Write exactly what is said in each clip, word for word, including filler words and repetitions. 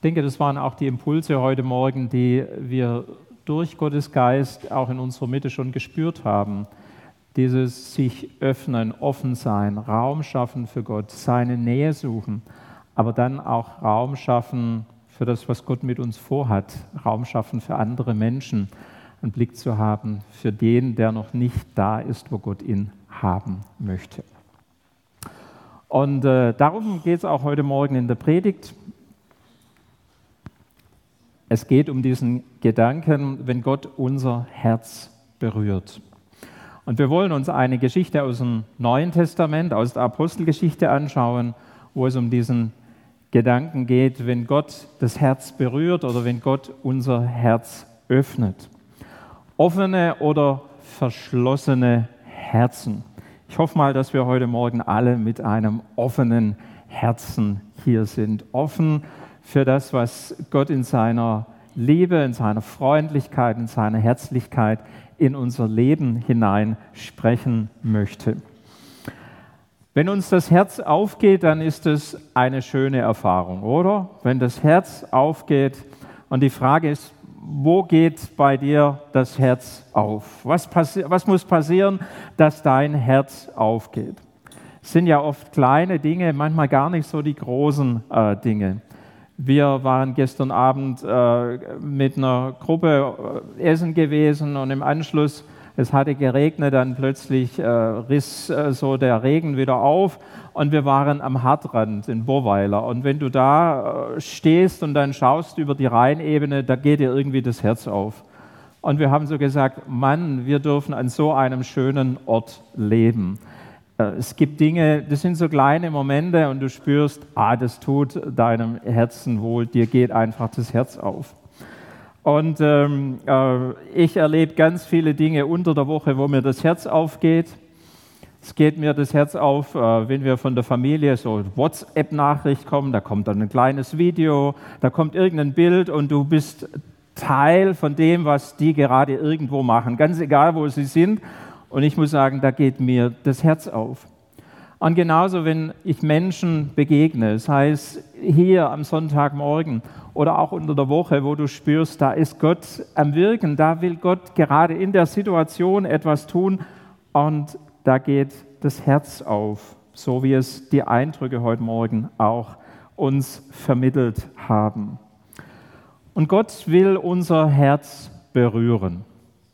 denke, das waren auch die Impulse heute Morgen, die wir durch Gottes Geist auch in unserer Mitte schon gespürt haben. Dieses sich öffnen, offen sein, Raum schaffen für Gott, seine Nähe suchen, aber dann auch Raum schaffen für das, was Gott mit uns vorhat, Raum schaffen für andere Menschen, einen Blick zu haben für den, der noch nicht da ist, wo Gott ihn haben möchte. Und äh, darum geht es auch heute Morgen in der Predigt. Es geht um diesen Gedanken, wenn Gott unser Herz berührt. Und wir wollen uns eine Geschichte aus dem Neuen Testament, aus der Apostelgeschichte anschauen, wo es um diesen Gedanken geht, wenn Gott das Herz berührt oder wenn Gott unser Herz öffnet. Offene oder verschlossene Herzen. Ich hoffe mal, dass wir heute Morgen alle mit einem offenen Herzen hier sind. Offen für das, was Gott in seiner Liebe, in seiner Freundlichkeit, in seiner Herzlichkeit in unser Leben hinein sprechen möchte. Wenn uns das Herz aufgeht, dann ist es eine schöne Erfahrung, oder? Wenn das Herz aufgeht und die Frage ist, wo geht bei dir das Herz auf? Was, passi- was muss passieren, dass dein Herz aufgeht? Es sind ja oft kleine Dinge, manchmal gar nicht so die großen äh, Dinge. Wir waren gestern Abend äh, mit einer Gruppe äh, essen gewesen und im Anschluss, es hatte geregnet, dann plötzlich äh, riss äh, so der Regen wieder auf und wir waren am Hardrand in Burweiler. Und wenn du da äh, stehst und dann schaust über die Rheinebene, da geht dir irgendwie das Herz auf. Und wir haben so gesagt, Mann, wir dürfen an so einem schönen Ort leben. Es gibt Dinge, das sind so kleine Momente und du spürst, ah, das tut deinem Herzen wohl, dir geht einfach das Herz auf. Und ähm, äh, ich erlebe ganz viele Dinge unter der Woche, wo mir das Herz aufgeht. Es geht mir das Herz auf, äh, wenn wir von der Familie so eine WhatsApp-Nachricht kommen, da kommt dann ein kleines Video, da kommt irgendein Bild und du bist Teil von dem, was die gerade irgendwo machen, ganz egal, wo sie sind. Und ich muss sagen, da geht mir das Herz auf. Und genauso, wenn ich Menschen begegne, sei es hier am Sonntagmorgen oder auch unter der Woche, wo du spürst, da ist Gott am Wirken, da will Gott gerade in der Situation etwas tun und da geht das Herz auf, so wie es die Eindrücke heute Morgen auch uns vermittelt haben. Und Gott will unser Herz berühren.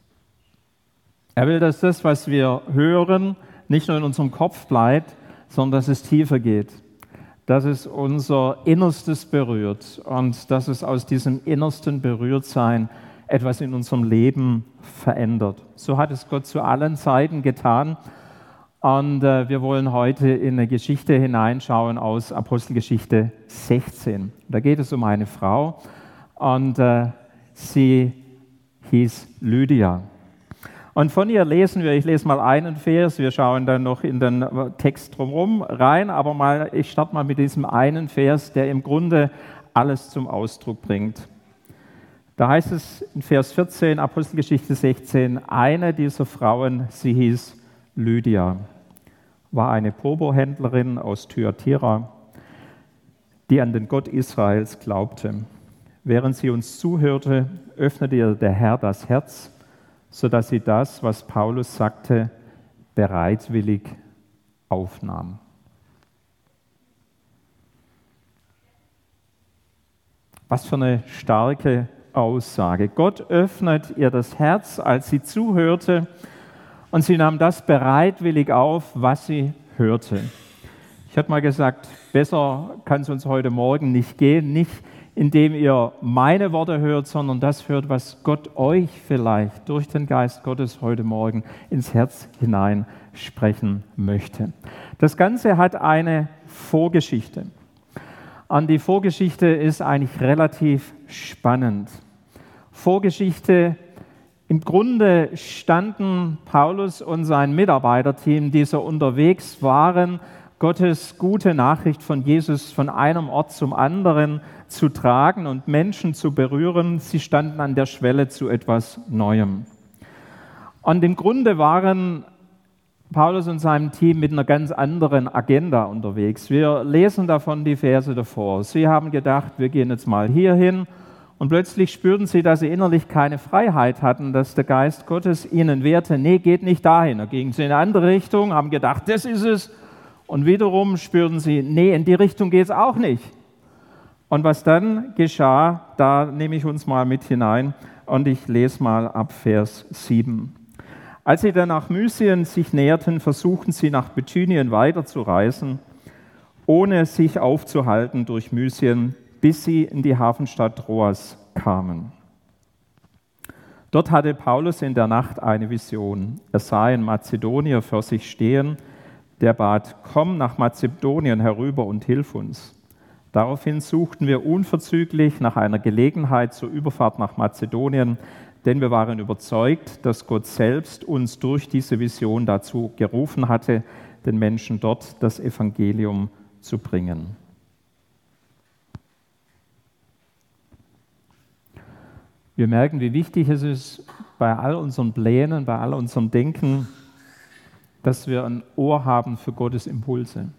Er will, dass das, was wir hören, nicht nur in unserem Kopf bleibt, sondern dass es tiefer geht, dass es unser Innerstes berührt und dass es aus diesem innersten Berührtsein etwas in unserem Leben verändert. So hat es Gott zu allen Zeiten getan und äh, wir wollen heute in eine Geschichte hineinschauen aus Apostelgeschichte sechzehn. Da geht es um eine Frau und äh, sie hieß Lydia. Und von ihr lesen wir, ich lese mal einen Vers, wir schauen dann noch in den Text drumherum rein, aber mal, ich starte mal mit diesem einen Vers, der im Grunde alles zum Ausdruck bringt. Da heißt es in Vers vierzehn, Apostelgeschichte sechzehn, eine dieser Frauen, sie hieß Lydia, war eine Purpurhändlerin aus Thyatira, die an den Gott Israels glaubte. Während sie uns zuhörte, öffnete ihr der Herr das Herz, sodass sie das, was Paulus sagte, bereitwillig aufnahm. Was für eine starke Aussage. Gott öffnet ihr das Herz, als sie zuhörte, und sie nahm das bereitwillig auf, was sie hörte. Ich hatte mal gesagt, besser kann es uns heute Morgen nicht gehen, nicht indem ihr meine Worte hört, sondern das hört, was Gott euch vielleicht durch den Geist Gottes heute Morgen ins Herz hinein sprechen möchte. Das Ganze hat eine Vorgeschichte. Und die Vorgeschichte ist eigentlich relativ spannend. Vorgeschichte, im Grunde standen Paulus und sein Mitarbeiterteam, die so unterwegs waren, Gottes gute Nachricht von Jesus von einem Ort zum anderen zu tragen und Menschen zu berühren. Sie standen an der Schwelle zu etwas Neuem. Und im Grunde waren Paulus und seinem Team mit einer ganz anderen Agenda unterwegs. Wir lesen davon die Verse davor. Sie haben gedacht, wir gehen jetzt mal hier hin, und plötzlich spürten sie, dass sie innerlich keine Freiheit hatten, dass der Geist Gottes ihnen wehrte, nee, geht nicht dahin. Da gingen sie in eine andere Richtung, haben gedacht, das ist es. Und wiederum spürten sie, nee, in die Richtung geht es auch nicht. Und was dann geschah, da nehme ich uns mal mit hinein und ich lese mal ab Vers sieben. Als sie dann nach Mysien sich näherten, versuchten sie nach Bithynien weiterzureisen, ohne sich aufzuhalten durch Mysien, bis sie in die Hafenstadt Troas kamen. Dort hatte Paulus in der Nacht eine Vision. Er sah einen Mazedonier vor sich stehen, der bat, komm nach Mazedonien herüber und hilf uns. Daraufhin suchten wir unverzüglich nach einer Gelegenheit zur Überfahrt nach Mazedonien, denn wir waren überzeugt, dass Gott selbst uns durch diese Vision dazu gerufen hatte, den Menschen dort das Evangelium zu bringen. Wir merken, wie wichtig es ist, bei all unseren Plänen, bei all unserem Denken, dass wir ein Ohr haben für Gottes Impulse.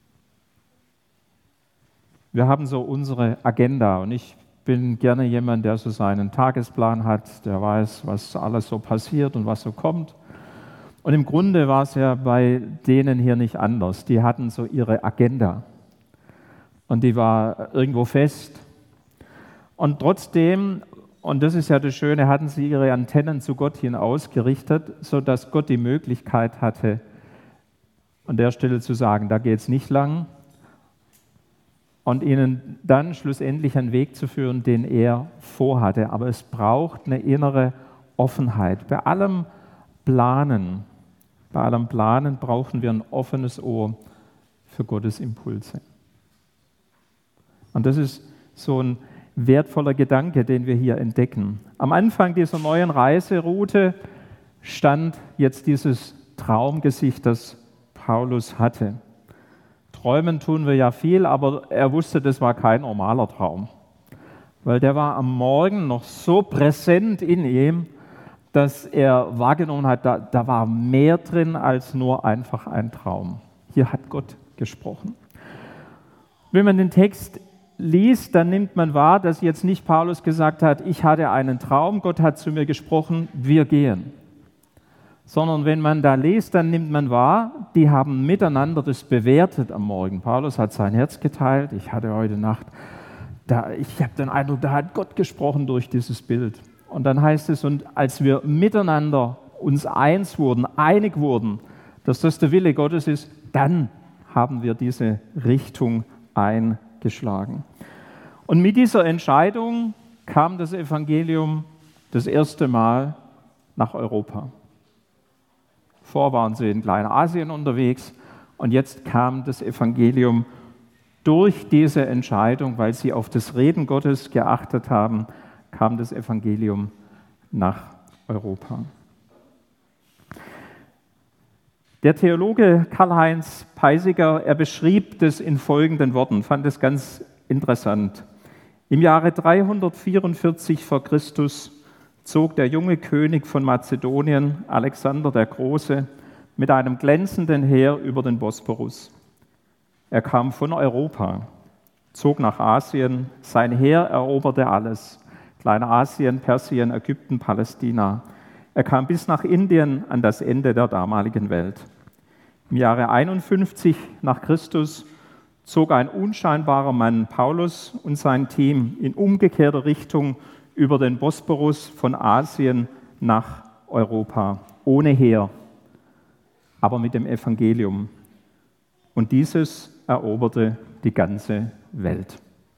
Wir haben so unsere Agenda und ich bin gerne jemand, der so seinen Tagesplan hat, der weiß, was alles so passiert und was so kommt. Und im Grunde war es ja bei denen hier nicht anders. Die hatten so ihre Agenda und die war irgendwo fest. Und trotzdem, und das ist ja das Schöne, hatten sie ihre Antennen zu Gott hin ausgerichtet, sodass Gott die Möglichkeit hatte, an der Stelle zu sagen, da geht es nicht lang, und ihnen dann schlussendlich einen Weg zu führen, den er vorhatte. Aber es braucht eine innere Offenheit. Bei allem Planen, bei allem Planen brauchen wir ein offenes Ohr für Gottes Impulse. Und das ist so ein wertvoller Gedanke, den wir hier entdecken. Am Anfang dieser neuen Reiseroute stand jetzt dieses Traumgesicht, das Paulus hatte. Träumen tun wir ja viel, aber er wusste, das war kein normaler Traum. Weil der war am Morgen noch so präsent in ihm, dass er wahrgenommen hat, da, da war mehr drin als nur einfach ein Traum. Hier hat Gott gesprochen. Wenn man den Text liest, dann nimmt man wahr, dass jetzt nicht Paulus gesagt hat, ich hatte einen Traum, Gott hat zu mir gesprochen, wir gehen. Sondern wenn man da liest, dann nimmt man wahr, die haben miteinander das bewertet am Morgen. Paulus hat sein Herz geteilt, ich hatte heute Nacht, da, ich habe den Eindruck, da hat Gott gesprochen durch dieses Bild. Und dann heißt es, und als wir miteinander uns eins wurden, einig wurden, dass das der Wille Gottes ist, dann haben wir diese Richtung eingeschlagen. Und mit dieser Entscheidung kam das Evangelium das erste Mal nach Europa. Vorher waren sie in Kleinasien unterwegs und jetzt kam das Evangelium durch diese Entscheidung, weil sie auf das Reden Gottes geachtet haben, kam das Evangelium nach Europa. Der Theologe Karl-Heinz Peisiger, er beschrieb das in folgenden Worten, fand es ganz interessant. Im Jahre dreihundertvierundvierzig vor Christus zog der junge König von Mazedonien, Alexander der Große, mit einem glänzenden Heer über den Bosporus. Er kam von Europa, zog nach Asien, sein Heer eroberte alles, Kleinasien, Persien, Ägypten, Palästina. Er kam bis nach Indien an das Ende der damaligen Welt. Im Jahre einundfünfzig nach Christus zog ein unscheinbarer Mann, Paulus, und sein Team in umgekehrter Richtung über den Bosporus von Asien nach Europa, ohne Heer, aber mit dem Evangelium. Und dieses eroberte die ganze Welt.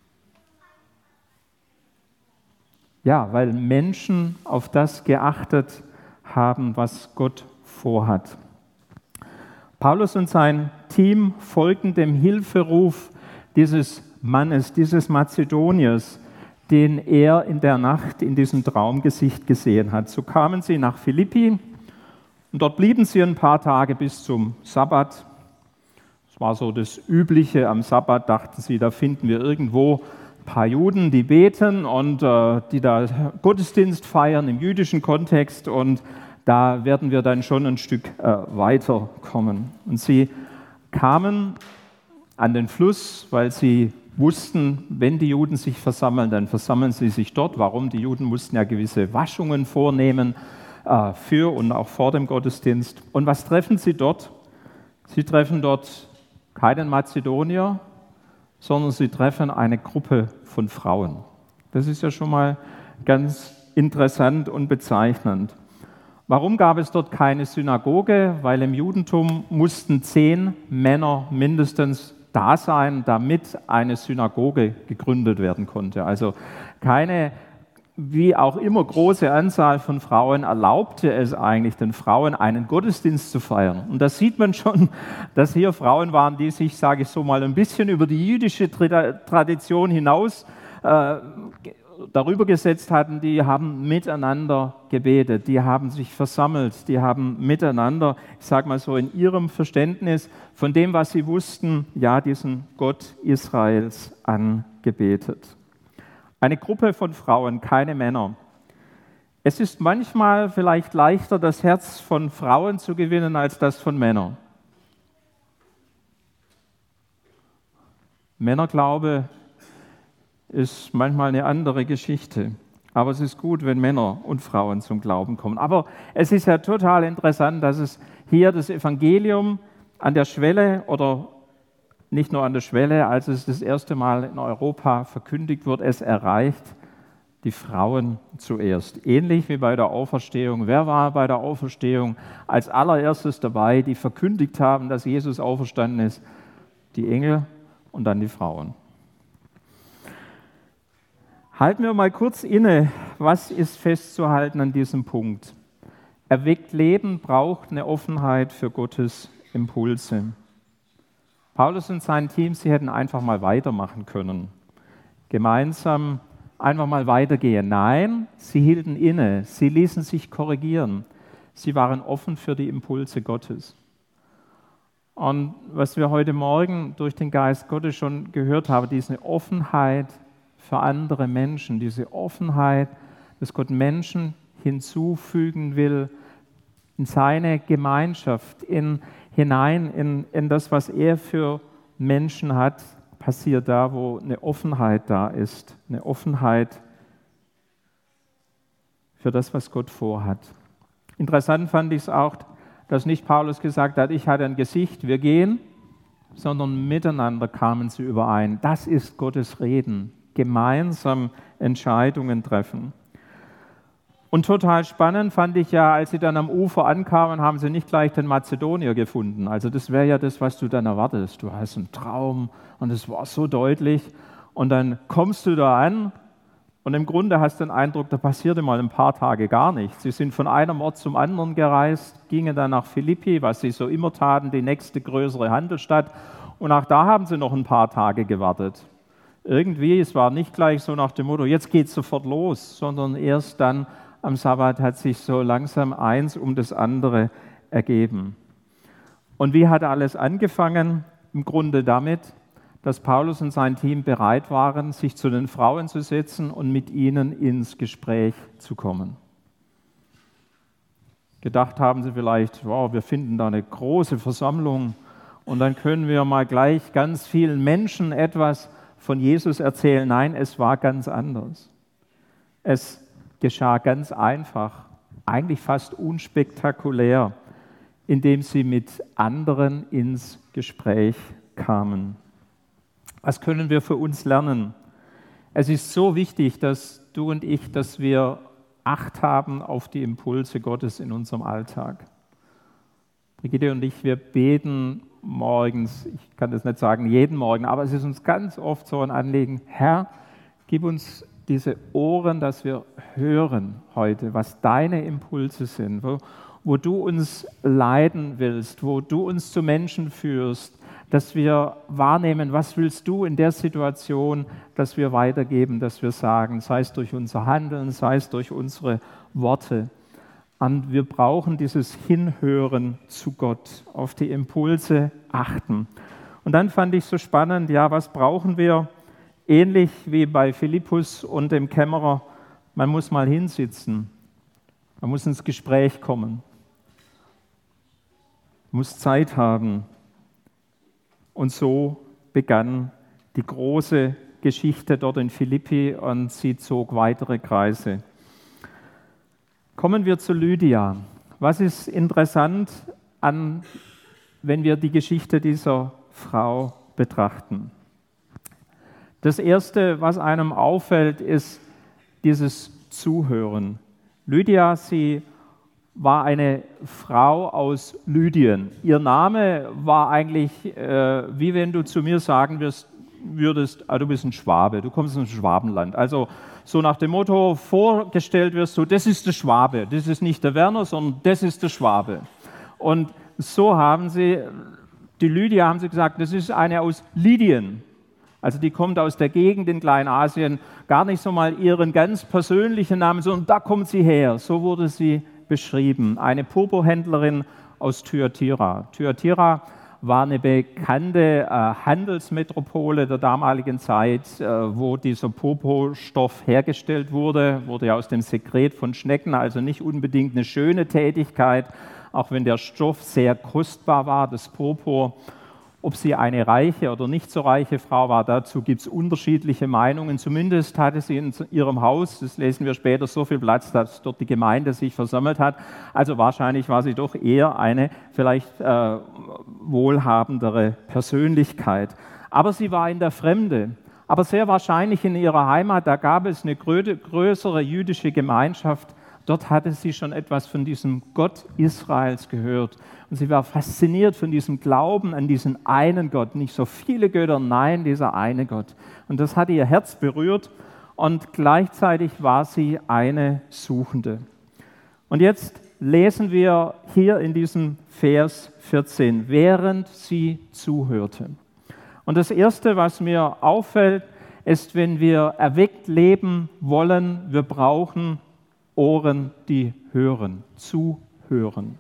Ja, weil Menschen auf das geachtet haben, was Gott vorhat. Paulus und sein Team folgten dem Hilferuf dieses Mannes, dieses Mazedoniers, den er in der Nacht in diesem Traumgesicht gesehen hat. So kamen sie nach Philippi und dort blieben sie ein paar Tage bis zum Sabbat. Das war so das Übliche. Am Sabbat dachten sie, da finden wir irgendwo ein paar Juden, die beten und äh, die da Gottesdienst feiern im jüdischen Kontext, und da werden wir dann schon ein Stück äh, weiterkommen. Und sie kamen an den Fluss, weil sie wussten, wenn die Juden sich versammeln, dann versammeln sie sich dort. Warum? Die Juden mussten ja gewisse Waschungen vornehmen äh, für und auch vor dem Gottesdienst. Und was treffen sie dort? Sie treffen dort keinen Mazedonier, sondern sie treffen eine Gruppe von Frauen. Das ist ja schon mal ganz interessant und bezeichnend. Warum gab es dort keine Synagoge? Weil im Judentum mussten zehn Männer mindestens da sein, damit eine Synagoge gegründet werden konnte. Also keine, wie auch immer, große Anzahl von Frauen erlaubte es eigentlich den Frauen, einen Gottesdienst zu feiern. Und da sieht man schon, dass hier Frauen waren, die sich, sage ich so mal, ein bisschen über die jüdische Tradition hinaus äh, darüber gesetzt hatten. Die haben miteinander gebetet, die haben sich versammelt, die haben miteinander, ich sage mal so, in ihrem Verständnis von dem, was sie wussten, ja, diesen Gott Israels angebetet. Eine Gruppe von Frauen, keine Männer. Es ist manchmal vielleicht leichter, das Herz von Frauen zu gewinnen, als das von Männern. Männerglaube ist manchmal eine andere Geschichte. Aber es ist gut, wenn Männer und Frauen zum Glauben kommen. Aber es ist ja total interessant, dass es hier das Evangelium an der Schwelle oder nicht nur an der Schwelle, als es das erste Mal in Europa verkündigt wird, es erreicht die Frauen zuerst. Ähnlich wie bei der Auferstehung. Wer war bei der Auferstehung als allererstes dabei, die verkündigt haben, dass Jesus auferstanden ist? Die Engel und dann die Frauen. Halten wir mal kurz inne, was ist festzuhalten an diesem Punkt? Erweckt Leben braucht eine Offenheit für Gottes Impulse. Paulus und sein Team, sie hätten einfach mal weitermachen können. Gemeinsam einfach mal weitergehen. Nein, sie hielten inne, sie ließen sich korrigieren. Sie waren offen für die Impulse Gottes. Und was wir heute Morgen durch den Geist Gottes schon gehört haben, diese Offenheit für andere Menschen, diese Offenheit, dass Gott Menschen hinzufügen will in seine Gemeinschaft, in, hinein in, in das, was er für Menschen hat, passiert da, wo eine Offenheit da ist, eine Offenheit für das, was Gott vorhat. Interessant fand ich es auch, dass nicht Paulus gesagt hat, ich hatte ein Gesicht, wir gehen, sondern miteinander kamen sie überein. Das ist Gottes Reden. Gemeinsam Entscheidungen treffen. Und total spannend fand ich ja, als sie dann am Ufer ankamen, haben sie nicht gleich den Mazedonier gefunden. Also das wäre ja das, was du dann erwartest. Du hast einen Traum und es war so deutlich. Und dann kommst du da an und im Grunde hast du den Eindruck, da passierte mal ein paar Tage gar nichts. Sie sind von einem Ort zum anderen gereist, gingen dann nach Philippi, was sie so immer taten, die nächste größere Handelsstadt. Und auch da haben sie noch ein paar Tage gewartet. Irgendwie, es war nicht gleich so nach dem Motto, jetzt geht es sofort los, sondern erst dann am Sabbat hat sich so langsam eins um das andere ergeben. Und wie hat alles angefangen? Im Grunde damit, dass Paulus und sein Team bereit waren, sich zu den Frauen zu setzen und mit ihnen ins Gespräch zu kommen. Gedacht haben sie vielleicht, wow, wir finden da eine große Versammlung und dann können wir mal gleich ganz vielen Menschen etwas von Jesus erzählen. Nein, es war ganz anders. Es geschah ganz einfach, eigentlich fast unspektakulär, indem sie mit anderen ins Gespräch kamen. Was können wir für uns lernen? Es ist so wichtig, dass du und ich, dass wir Acht haben auf die Impulse Gottes in unserem Alltag. Brigitte und ich, wir beten morgens, ich kann das nicht sagen jeden Morgen, aber es ist uns ganz oft so ein Anliegen, Herr, gib uns diese Ohren, dass wir hören heute, was deine Impulse sind, wo, wo du uns leiten willst, wo du uns zu Menschen führst, dass wir wahrnehmen, was willst du in der Situation, dass wir weitergeben, dass wir sagen, sei es durch unser Handeln, sei es durch unsere Worte. Und wir brauchen dieses Hinhören zu Gott, auf die Impulse achten. Und dann fand ich so spannend, ja, was brauchen wir? Ähnlich wie bei Philippus und dem Kämmerer, man muss mal hinsitzen. Man muss ins Gespräch kommen, muss Zeit haben. Und so begann die große Geschichte dort in Philippi und sie zog weitere Kreise. Kommen wir zu Lydia. Was ist interessant an, wenn wir die Geschichte dieser Frau betrachten? Das Erste, was einem auffällt, ist dieses Zuhören. Lydia, sie war eine Frau aus Lydien. Ihr Name war eigentlich, äh, wie wenn du zu mir sagen wirst, würdest, ah, du bist ein Schwabe, du kommst aus dem Schwabenland. Also so nach dem Motto vorgestellt wirst du, das ist der Schwabe, das ist nicht der Werner, sondern das ist der Schwabe. Und so haben sie, die Lydia haben sie gesagt, das ist eine aus Lydien. Also die kommt aus der Gegend in Kleinasien, gar nicht so mal ihren ganz persönlichen Namen, sondern da kommt sie her. So wurde sie beschrieben. Eine Purpurhändlerin aus Thyatira. Thyatira war eine bekannte äh, Handelsmetropole der damaligen Zeit, äh, wo dieser Purpurstoff hergestellt wurde. Wurde ja aus dem Sekret von Schnecken, also nicht unbedingt eine schöne Tätigkeit, auch wenn der Stoff sehr kostbar war, das Purpur. Ob sie eine reiche oder nicht so reiche Frau war, dazu gibt es unterschiedliche Meinungen. Zumindest hatte sie in ihrem Haus, das lesen wir später, so viel Platz, dass dort die Gemeinde sich versammelt hat. Also wahrscheinlich war sie doch eher eine vielleicht äh, wohlhabendere Persönlichkeit. Aber sie war in der Fremde. Aber sehr wahrscheinlich in ihrer Heimat, da gab es eine grö- größere jüdische Gemeinschaft. Dort hatte sie schon etwas von diesem Gott Israels gehört. Und sie war fasziniert von diesem Glauben an diesen einen Gott. Nicht so viele Götter, nein, dieser eine Gott. Und das hat ihr Herz berührt und gleichzeitig war sie eine Suchende. Und jetzt lesen wir hier in diesem Vers vierzehn, während sie zuhörte. Und das Erste, was mir auffällt, ist, wenn wir erweckt leben wollen, wir brauchen Ohren, die hören, zuhören.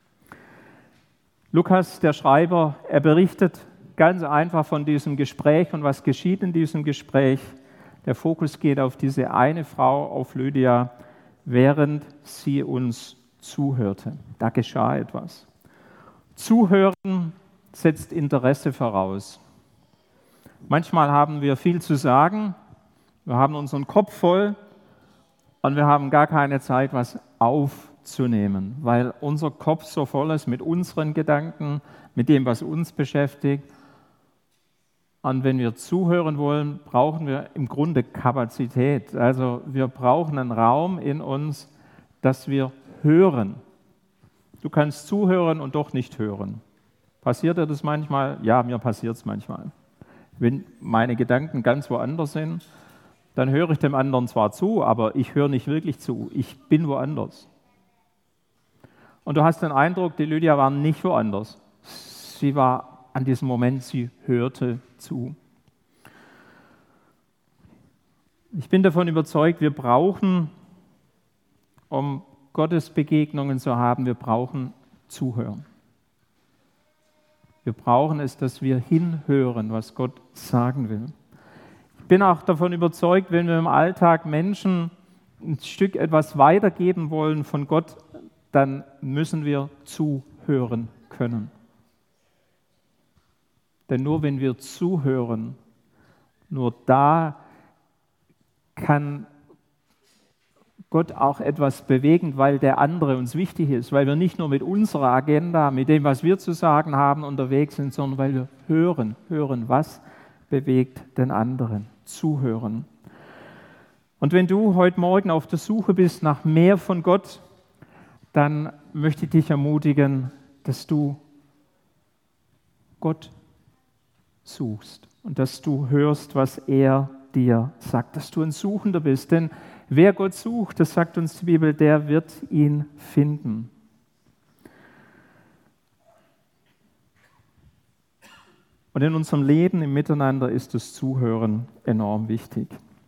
Lukas, der Schreiber, er berichtet ganz einfach von diesem Gespräch und was geschieht in diesem Gespräch. Der Fokus geht auf diese eine Frau, auf Lydia, während sie uns zuhörte. Da geschah etwas. Zuhören setzt Interesse voraus. Manchmal haben wir viel zu sagen, wir haben unseren Kopf voll, und wir haben gar keine Zeit, was aufzunehmen, weil unser Kopf so voll ist mit unseren Gedanken, mit dem, was uns beschäftigt. Und wenn wir zuhören wollen, brauchen wir im Grunde Kapazität. Also wir brauchen einen Raum in uns, dass wir hören. Du kannst zuhören und doch nicht hören. Passiert dir das manchmal? Ja, mir passiert es manchmal. Wenn meine Gedanken ganz woanders sind, dann höre ich dem anderen zwar zu, aber ich höre nicht wirklich zu. Ich bin woanders. Und du hast den Eindruck, die Lydia war nicht woanders. Sie war an diesem Moment, sie hörte zu. Ich bin davon überzeugt, wir brauchen, um Gottes Begegnungen zu haben, wir brauchen Zuhören. Wir brauchen es, dass wir hinhören, was Gott sagen will. Ich bin auch davon überzeugt, wenn wir im Alltag Menschen ein Stück etwas weitergeben wollen von Gott, dann müssen wir zuhören können. Denn nur wenn wir zuhören, nur da kann Gott auch etwas bewegen, weil der andere uns wichtig ist, weil wir nicht nur mit unserer Agenda, mit dem, was wir zu sagen haben, unterwegs sind, sondern weil wir hören, hören, was bewegt den anderen, zuhören. Und wenn du heute Morgen auf der Suche bist nach mehr von Gott, dann möchte ich dich ermutigen, dass du Gott suchst und dass du hörst, was er dir sagt, dass du ein Suchender bist. Denn wer Gott sucht, das sagt uns die Bibel, der wird ihn finden. Und in unserem Leben, im Miteinander ist das Zuhören enorm wichtig.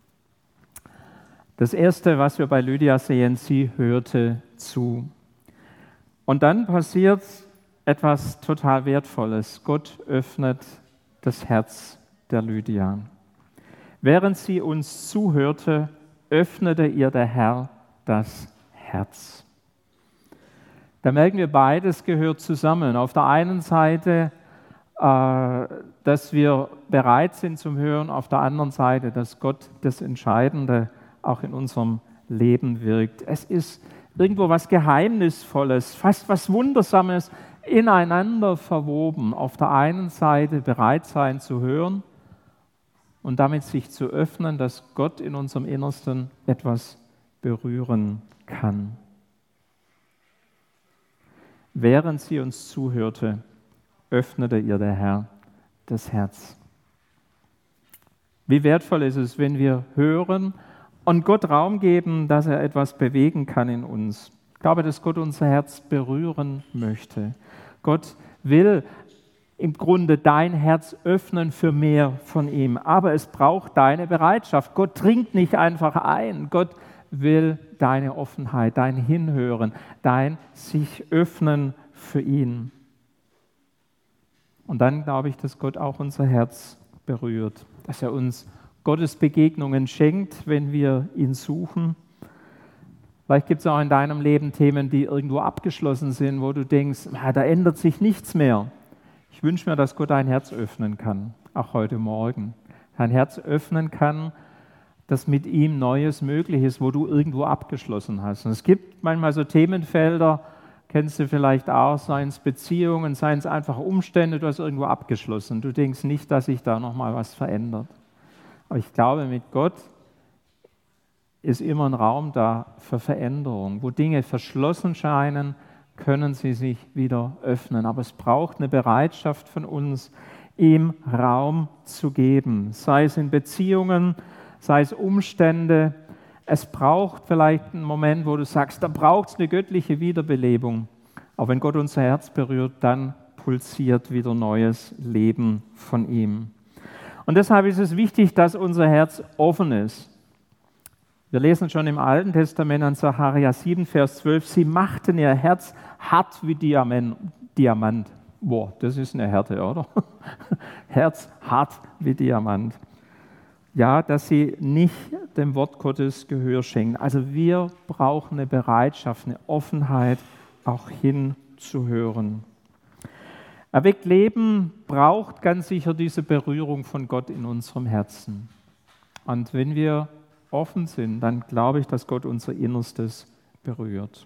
Das Erste, was wir bei Lydia sehen, sie hörte zu. Und dann passiert etwas total Wertvolles. Gott öffnet das Herz der Lydia. Während sie uns zuhörte, öffnete ihr der Herr das Herz. Da merken wir, beides gehört zusammen. Auf der einen Seite, äh, dass wir bereit sind zum Hören, auf der anderen Seite, dass Gott das Entscheidende auch in unserem Leben wirkt. Es ist irgendwo was Geheimnisvolles, fast was Wundersames, ineinander verwoben. Auf der einen Seite bereit sein zu hören und damit sich zu öffnen, dass Gott in unserem Innersten etwas berühren kann. Während sie uns zuhörte, öffnete ihr der Herr das Herz. Wie wertvoll ist es, wenn wir hören und Gott Raum geben, dass er etwas bewegen kann in uns. Ich glaube, dass Gott unser Herz berühren möchte. Gott will im Grunde dein Herz öffnen für mehr von ihm, aber es braucht deine Bereitschaft. Gott dringt nicht einfach ein. Gott will deine Offenheit, dein Hinhören, dein sich öffnen für ihn. Und dann glaube ich, dass Gott auch unser Herz berührt, dass er uns Gottes Begegnungen schenkt, wenn wir ihn suchen. Vielleicht gibt es auch in deinem Leben Themen, die irgendwo abgeschlossen sind, wo du denkst, da ändert sich nichts mehr. Ich wünsche mir, dass Gott dein Herz öffnen kann, auch heute Morgen. Dein Herz öffnen kann, dass mit ihm Neues möglich ist, wo du irgendwo abgeschlossen hast. Und es gibt manchmal so Themenfelder, kennst du vielleicht auch, seien es Beziehungen, seien es einfach Umstände, du hast irgendwo abgeschlossen. Du denkst nicht, dass sich da nochmal was verändert. Aber ich glaube, mit Gott ist immer ein Raum da für Veränderung. Wo Dinge verschlossen scheinen, können sie sich wieder öffnen. Aber es braucht eine Bereitschaft von uns, ihm Raum zu geben. Sei es in Beziehungen, sei es Umstände. Es braucht vielleicht einen Moment, wo du sagst, da braucht es eine göttliche Wiederbelebung. Aber wenn Gott unser Herz berührt, dann pulsiert wieder neues Leben von ihm. Und deshalb ist es wichtig, dass unser Herz offen ist. Wir lesen schon im Alten Testament an Sacharja sieben, Vers zwölf, sie machten ihr Herz hart wie Diamant. Diamant. Boah, das ist eine Härte, oder? Herz hart wie Diamant. Ja, dass sie nicht dem Wort Gottes Gehör schenken. Also wir brauchen eine Bereitschaft, eine Offenheit, auch hinzuhören. Erweckt Leben braucht ganz sicher diese Berührung von Gott in unserem Herzen. Und wenn wir offen sind, dann glaube ich, dass Gott unser Innerstes berührt.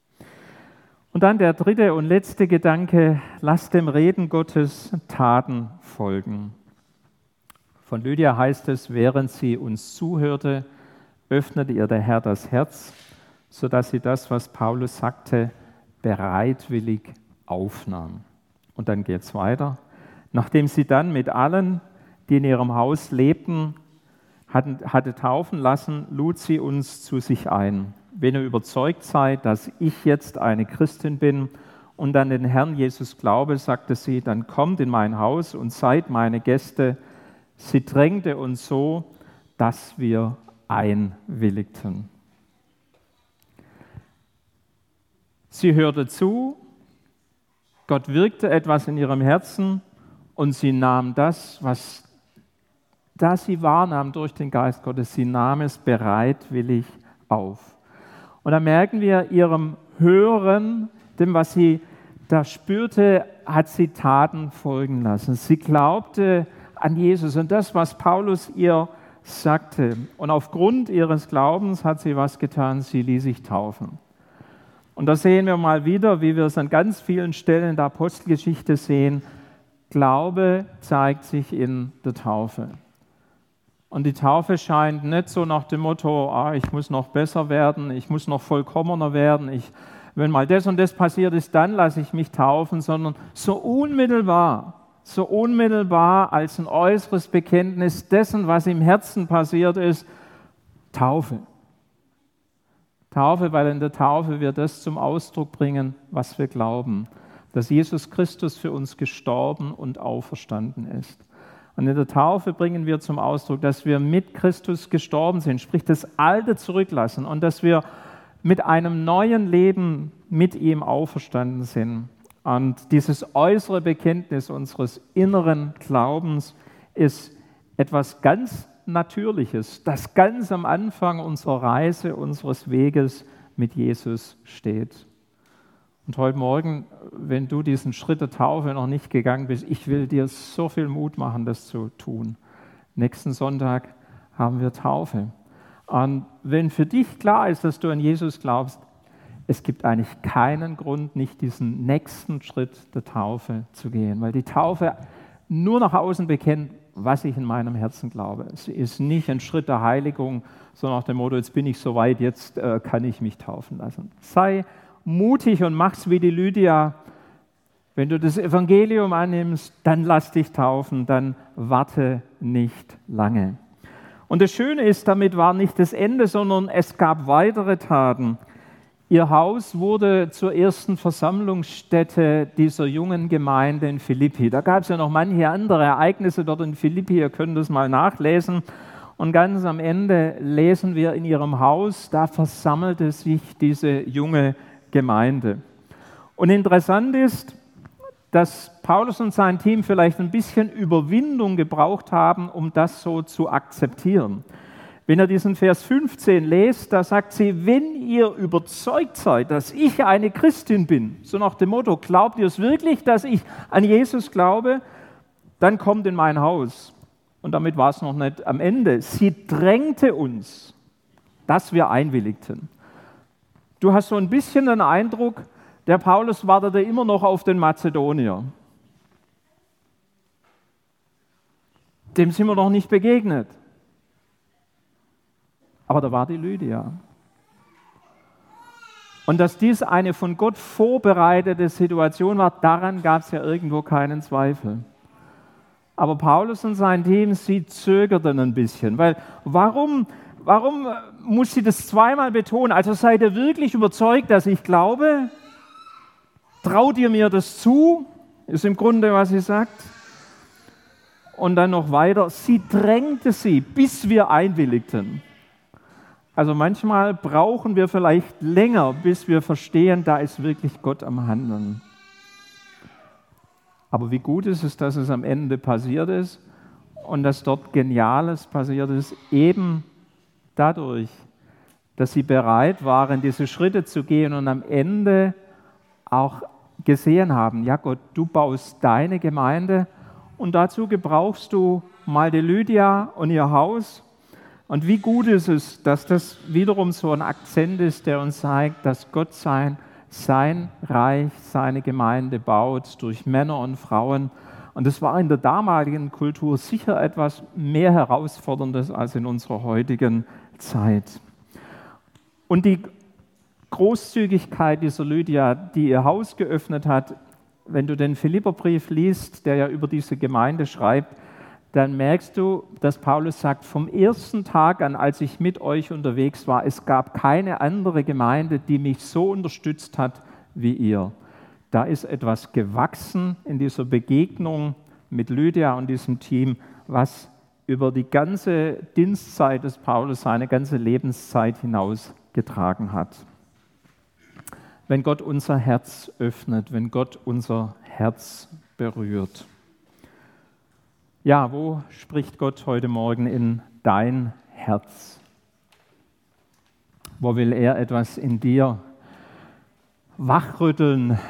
Und dann der dritte und letzte Gedanke, lasst dem Reden Gottes Taten folgen. Von Lydia heißt es, während sie uns zuhörte, öffnete ihr der Herr das Herz, sodass sie das, was Paulus sagte, bereitwillig aufnahm. Und dann geht es weiter. Nachdem sie dann mit allen, die in ihrem Haus lebten, hatten, hatte taufen lassen, lud sie uns zu sich ein. Wenn ihr überzeugt seid, dass ich jetzt eine Christin bin und an den Herrn Jesus glaube, sagte sie, dann kommt in mein Haus und seid meine Gäste. Sie drängte uns so, dass wir einwilligten. Sie hörte zu, Gott wirkte etwas in ihrem Herzen und sie nahm das, was da sie wahrnahm durch den Geist Gottes, sie nahm es bereitwillig auf. Und da merken wir ihrem Hören, dem, was sie da spürte, hat sie Taten folgen lassen. Sie glaubte an Jesus und das, was Paulus ihr sagte. Und aufgrund ihres Glaubens hat sie was getan, sie ließ sich taufen. Und da sehen wir mal wieder, wie wir es an ganz vielen Stellen in der Apostelgeschichte sehen, Glaube zeigt sich in der Taufe. Und die Taufe scheint nicht so nach dem Motto, ah, ich muss noch besser werden, ich muss noch vollkommener werden, ich, wenn mal das und das passiert ist, dann lasse ich mich taufen, sondern so unmittelbar, so unmittelbar als ein äußeres Bekenntnis dessen, was im Herzen passiert ist, Taufe. Taufe, weil in der Taufe wir das zum Ausdruck bringen, was wir glauben, dass Jesus Christus für uns gestorben und auferstanden ist. Und in der Taufe bringen wir zum Ausdruck, dass wir mit Christus gestorben sind, sprich das Alte zurücklassen und dass wir mit einem neuen Leben mit ihm auferstanden sind. Und dieses äußere Bekenntnis unseres inneren Glaubens ist etwas ganz Natürliches, das ganz am Anfang unserer Reise, unseres Weges mit Jesus steht. Und heute Morgen, wenn du diesen Schritt der Taufe noch nicht gegangen bist, ich will dir so viel Mut machen, das zu tun. Nächsten Sonntag haben wir Taufe. Und wenn für dich klar ist, dass du an Jesus glaubst, es gibt eigentlich keinen Grund, nicht diesen nächsten Schritt der Taufe zu gehen, weil die Taufe nur nach außen bekennt, was ich in meinem Herzen glaube. Es ist nicht ein Schritt der Heiligung, so nach dem Motto, jetzt bin ich soweit, jetzt äh, kann ich mich taufen lassen. Sei mutig und mach's wie die Lydia. Wenn du das Evangelium annimmst, dann lass dich taufen, dann warte nicht lange. Und das Schöne ist, damit war nicht das Ende, sondern es gab weitere Taten. Ihr Haus wurde zur ersten Versammlungsstätte dieser jungen Gemeinde in Philippi. Da gab es ja noch manche andere Ereignisse dort in Philippi, ihr könnt das mal nachlesen. Und ganz am Ende lesen wir in ihrem Haus, da versammelte sich diese junge Gemeinde. Und interessant ist, dass Paulus und sein Team vielleicht ein bisschen Überwindung gebraucht haben, um das so zu akzeptieren. Wenn ihr diesen Vers fünfzehn lest, da sagt sie, wenn ihr überzeugt seid, dass ich eine Christin bin, so nach dem Motto, glaubt ihr es wirklich, dass ich an Jesus glaube, dann kommt in mein Haus. Und damit war es noch nicht am Ende. Sie drängte uns, dass wir einwilligten. Du hast so ein bisschen den Eindruck, der Paulus wartete immer noch auf den Mazedonier. Dem sind wir noch nicht begegnet. Aber da war die Lydia. Und dass dies eine von Gott vorbereitete Situation war, daran gab es ja irgendwo keinen Zweifel. Aber Paulus und sein Team, sie zögerten ein bisschen. Weil warum, warum muss sie das zweimal betonen? Also seid ihr wirklich überzeugt, dass ich glaube? Traut ihr mir das zu? Ist im Grunde, was sie sagt. Und dann noch weiter, sie drängte sie, bis wir einwilligten. Also manchmal brauchen wir vielleicht länger, bis wir verstehen, da ist wirklich Gott am Handeln. Aber wie gut ist es, dass es am Ende passiert ist und dass dort Geniales passiert ist, eben dadurch, dass sie bereit waren, diese Schritte zu gehen und am Ende auch gesehen haben, ja Gott, du baust deine Gemeinde und dazu gebrauchst du mal die Lydia und ihr Haus. Und wie gut ist es, dass das wiederum so ein Akzent ist, der uns zeigt, dass Gott sein, sein Reich, seine Gemeinde baut durch Männer und Frauen. Und das war in der damaligen Kultur sicher etwas mehr Herausforderndes als in unserer heutigen Zeit. Und die Großzügigkeit dieser Lydia, die ihr Haus geöffnet hat, wenn du den Philipperbrief liest, der ja über diese Gemeinde schreibt, dann merkst du, dass Paulus sagt, vom ersten Tag an, als ich mit euch unterwegs war, es gab keine andere Gemeinde, die mich so unterstützt hat wie ihr. Da ist etwas gewachsen in dieser Begegnung mit Lydia und diesem Team, was über die ganze Dienstzeit des Paulus, seine ganze Lebenszeit hinaus getragen hat. Wenn Gott unser Herz öffnet, wenn Gott unser Herz berührt. Ja, wo spricht Gott heute Morgen in dein Herz? Wo will er etwas in dir wachrütteln,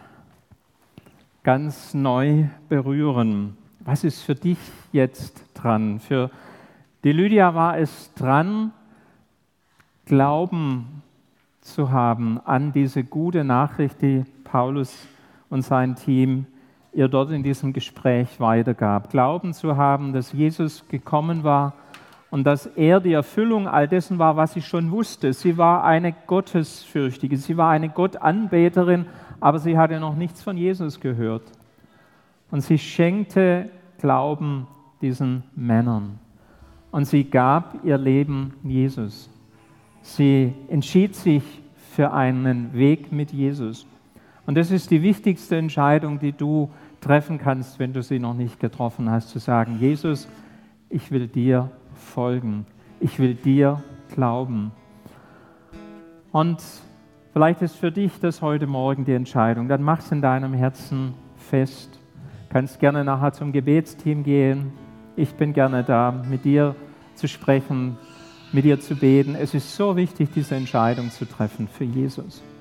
ganz neu berühren? Was ist für dich jetzt dran? Für die Lydia war es dran, Glauben zu haben an diese gute Nachricht, die Paulus und sein Team ihr dort in diesem Gespräch weitergab. Glauben zu haben, dass Jesus gekommen war und dass er die Erfüllung all dessen war, was sie schon wusste. Sie war eine Gottesfürchtige, sie war eine Gottanbeterin, aber sie hatte noch nichts von Jesus gehört. Und sie schenkte Glauben diesen Männern. Und sie gab ihr Leben Jesus. Sie entschied sich für einen Weg mit Jesus. Und das ist die wichtigste Entscheidung, die du treffen kannst, wenn du sie noch nicht getroffen hast, zu sagen, Jesus, ich will dir folgen, ich will dir glauben. Und vielleicht ist für dich das heute Morgen die Entscheidung, dann mach es in deinem Herzen fest. Du kannst gerne nachher zum Gebetsteam gehen. Ich bin gerne da, mit dir zu sprechen, mit dir zu beten. Es ist so wichtig, diese Entscheidung zu treffen für Jesus.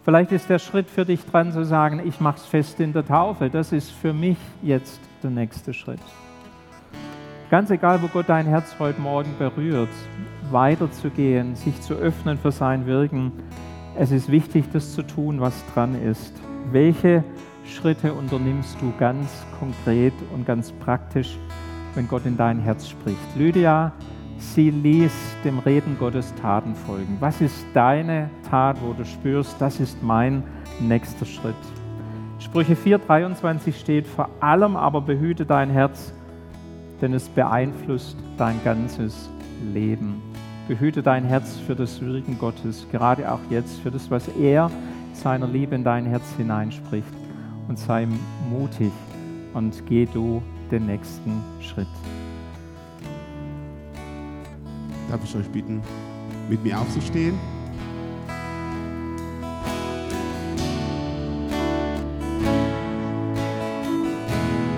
Vielleicht ist der Schritt für dich dran zu sagen, ich mache es fest in der Taufe. Das ist für mich jetzt der nächste Schritt. Ganz egal, wo Gott dein Herz heute Morgen berührt, weiterzugehen, sich zu öffnen für sein Wirken. Es ist wichtig, das zu tun, was dran ist. Welche Schritte unternimmst du ganz konkret und ganz praktisch, wenn Gott in dein Herz spricht? Lydia, sie ließ dem Reden Gottes Taten folgen. Was ist deine Tat, wo du spürst, das ist mein nächster Schritt? Sprüche vier dreiundzwanzig steht, vor allem aber behüte dein Herz, denn es beeinflusst dein ganzes Leben. Behüte dein Herz für das Wirken Gottes, gerade auch jetzt, für das, was er seiner Liebe in dein Herz hineinspricht. Und sei mutig und geh du den nächsten Schritt. Darf ich euch bitten, mit mir aufzustehen?